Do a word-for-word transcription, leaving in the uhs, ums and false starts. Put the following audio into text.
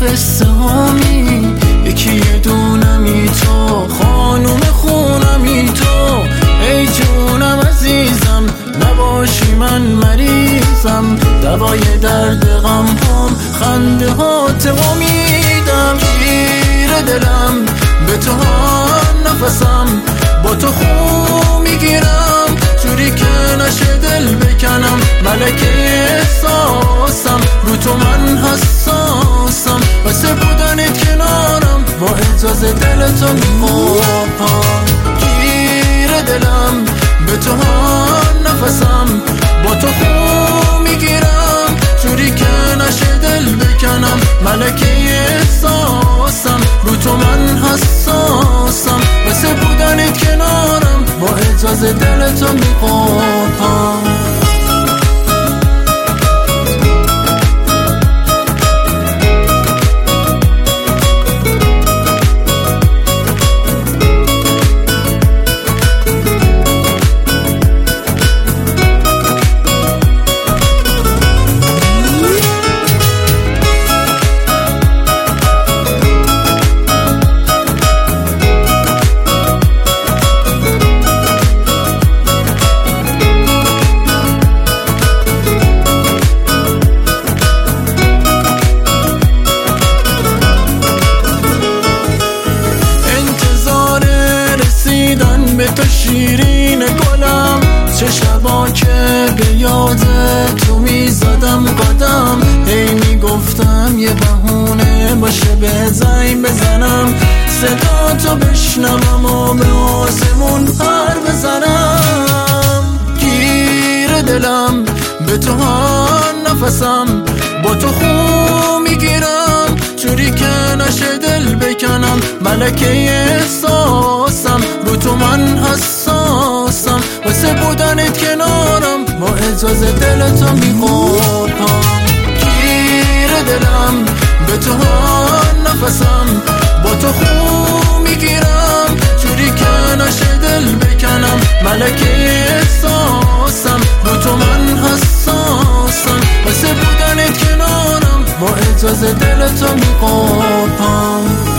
قصه هامی، یکی یه دونمی تو، خانوم خونمی تو. ای جونم عزیزم نباشی من مریضم، دوای درد غم هم خنده هات امیدم. گیر دلم به تو هم نفسم، با تو خون میگیرم جوری که نشه دل بکنم. ملکه احساسم رو تو من حساسم، واسه بودنت کنارم با اجازه دلتو میخوام. گیر دلم به تو هم نفسم، با تو خون میگیرم جوری که نشه دل بکنم. ملکه احساسم رو تو من حساسم، واسه بودنت کنارم با اجازه دلتو میخوام. به تو شیرین گلم، چه شبا که به یاد تو میزدم قدم. هی میگفتم یه بهونه باشه به زنگ بزنم، صدا تو بشنوم و به آسمون پر بزنم. گیر دلم به تو هم نفسم، با تو خون میگیرم جوری که نشه دل بکنم. ملکه احساسم رو تو من حساسم، واسه بودنت کنارم با اجازه دلتو میخوام. گیر دلم به تو هم نفسم، با تو خون میگیرم جوری که نشه دل بکنم. ملکه احساسم رو تو من حساسم، واسه بودنت کنارم با اجازه دلتو میخوام.